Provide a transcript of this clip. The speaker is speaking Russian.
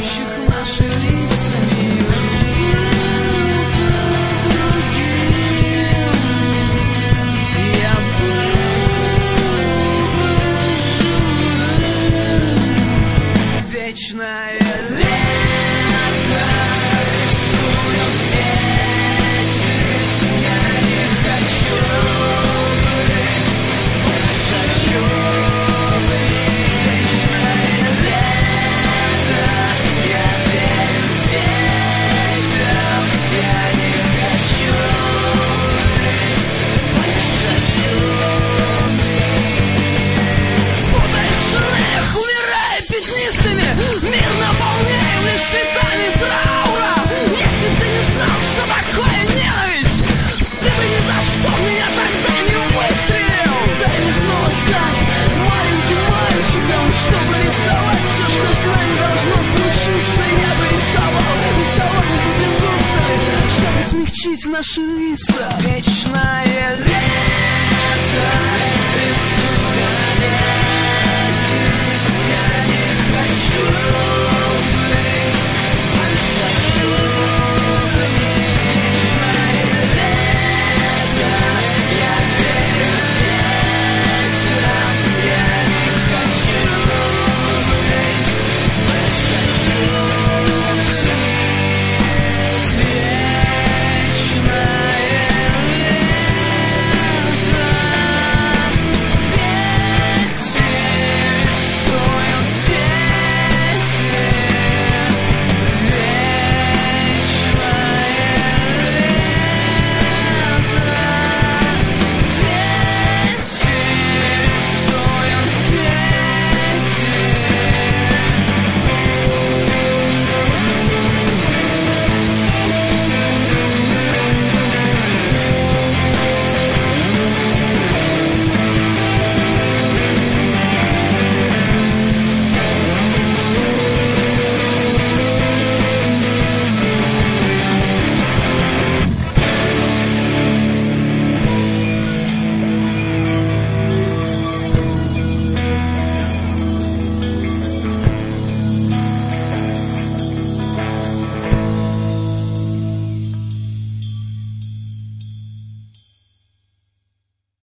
смирающих наши лица мир. Я буду вечное лето рисует сети. Я не хочу быть, не хочу быть. Вечное лето, я верю детям. Я не хочу быть, не хочу быть. Путаешь смех, умирая пятнистыми. Мир наполняем лишь цветами траура. Если ты не знал, что такое ненависть, ты бы ни за что меня тогда не выстрелил. Дай мне снова стать маленьким мальчиком, чтобы рисовать все, что с нами должно случиться. Я бы рисовал, рисовал бы без устали, чтобы смягчить наши лица. Вечная